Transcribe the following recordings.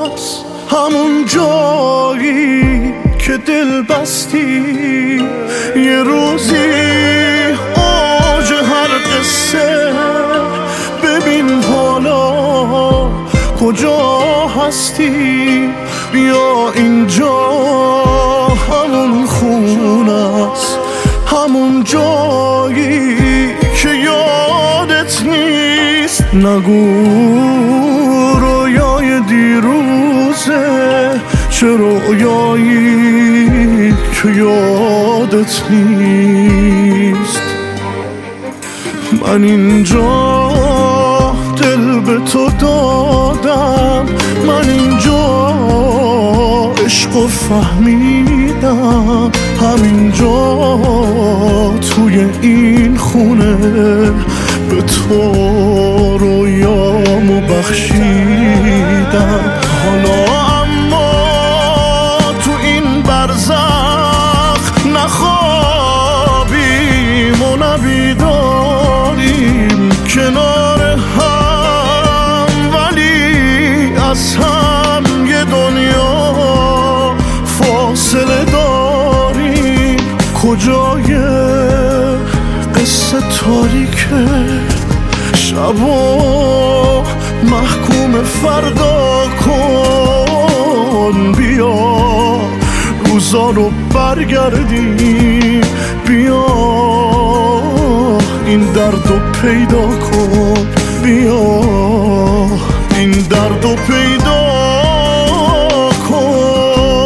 است، همون جایی که دل بستی. یه روزی اوج هر قصه، ببین حالا کجا هستی. بیا اینجا همون خونه است، همون جایی که یادت نیست. نگو رویای دیروزه، چه رویایی که یادت نیست. من اینجا دل به تو دادم، من اینجا عشقو فهمیدم، همینجا توی این خونه به تو رویامو بخشیدم. حالا اما تو این برزخ نخوابیم و نبیداریم کنار هم، ولی از هم یه دنیا فاصله داریم. کجای قصه تاریکه، شبا محکوم فردا کن. بیا روزا رو برگردیم، بیا این درد رو پیدا کن. بیا این درد رو پیدا کن.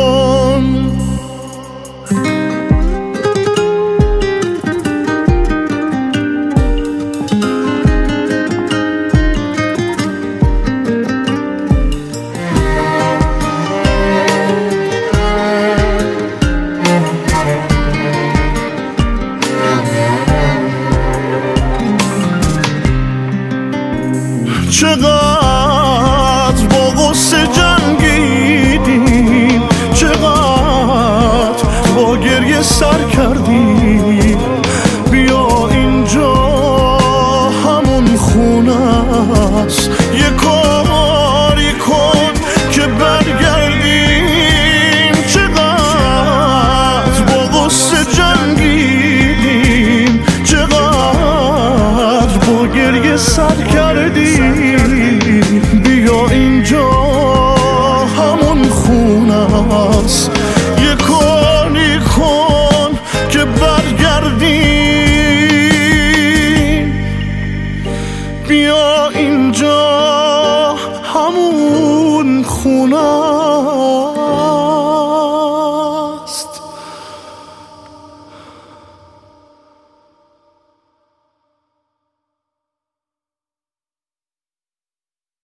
چقدر با غصه جنگیدیم، چقدر با گریه سر کردیم. بیا اینجا همون خونه است، یه کاری کن که برگردیم. چقدر با غصه جنگیدیم، چقدر با گریه سر کردیم. بیا اینجا همون خونه است، یه کاری کن که